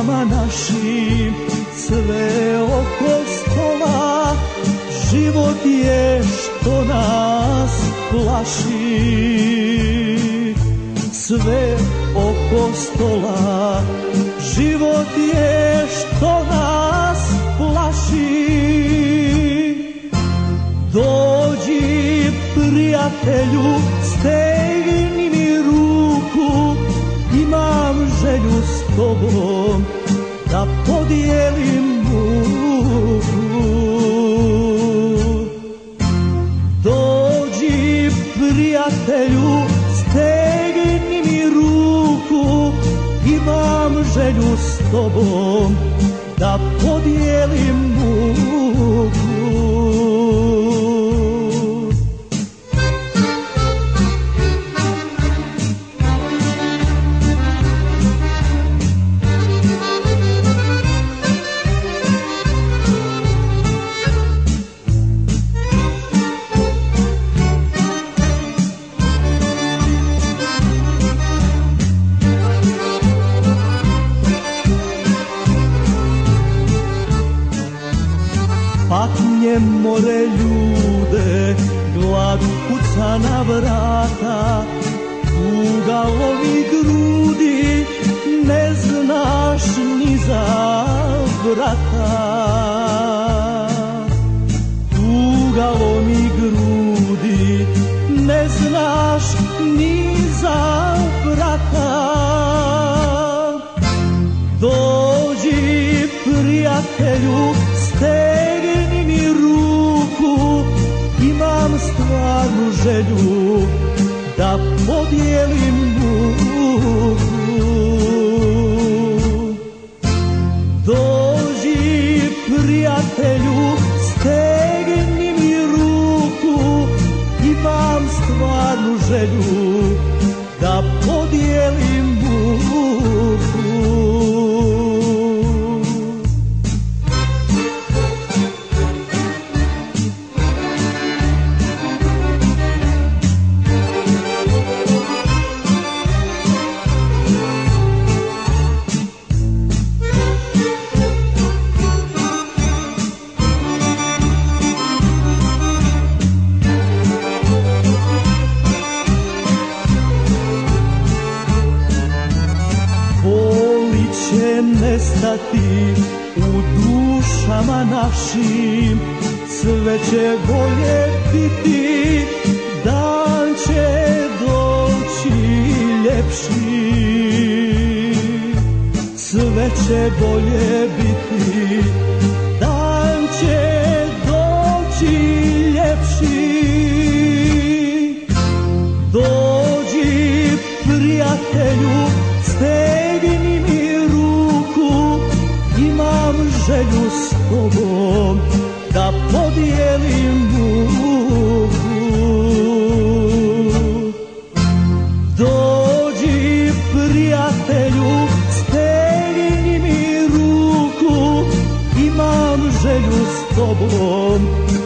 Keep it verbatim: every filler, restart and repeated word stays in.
dušama našim, sve oko stola, život je što nas plaši. Sve oko stola, život je što nas plaši. Dođi prijatelju, stegni mi ruku, imam želju s tobom da podijelim muku. Dođi prijatelju, stegni mi ruku, imam želju s tobom da podijelim muku. Patnje more ljude, glad kuca na vrata, tuga lovi grudi, ne znaš ni za vrata. Tuga lomi grudi, ne znaš ni za vrata. Dođi prijatelju, stegni mi ruku, imam stvarnu želju da podijelim muku. Dođi prijatelju, stegni mi ruku, imam stvarnu želju da podijelim muku. Nestati u dušama našim, sve će bolje biti, dan će doći ljepši. Sve će bolje biti, dan će doći ljepši. Dođi prijatelju, stegni mi ruku, imam želju s tobom da podijelim muku. Dođi prijatelju, stegni mi ruku, imam želju s tobom